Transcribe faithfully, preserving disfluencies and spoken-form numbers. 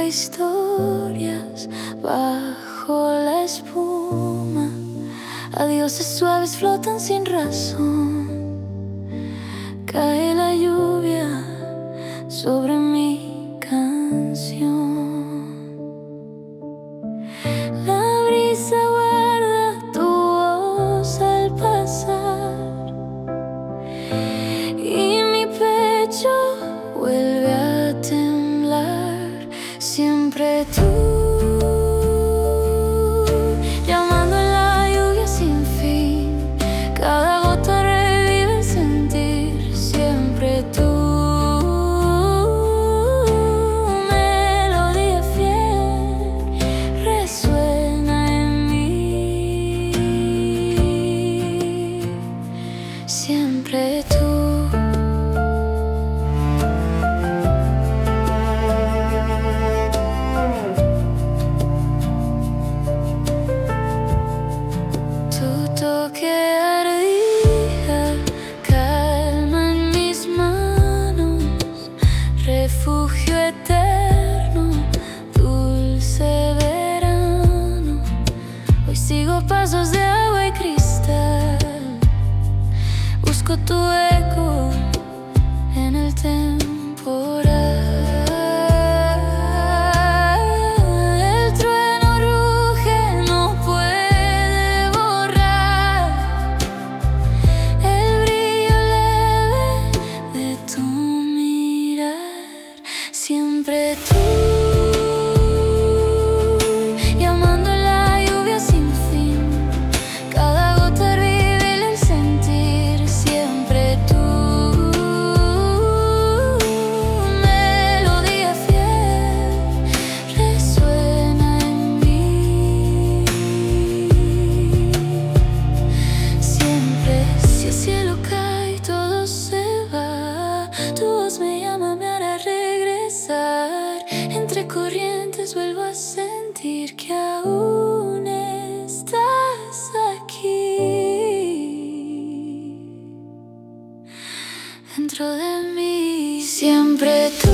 historias bajo la espuma. Adioses suaves flotan sin razón. Cae la lluvia sobre mi canción. La brisa guarda tu voz al pasar y mi pecho vuelve a temblar. Siempre tú, llamando en la lluvia sin fin. Cada gota revive el sentir. Siempre tú, melodía fiel, resuena en mí. Siempre tú. Que ardía, calma en mis manos, refugio eterno, dulce verano. Hoy sigo pasos de agua y cristal, busco tu eco en el temporal. Siempre tú, llamando en la lluvia sin fin. Cada gota revive el sentir. Siempre tú, melodía fiel, resuena en mí. Siempre, si el cielo cae y todo se va, tu voz me llama, me hará regresar. Entre corrientes vuelvo a sentir que aún estás aquí, dentro de mí. Siempre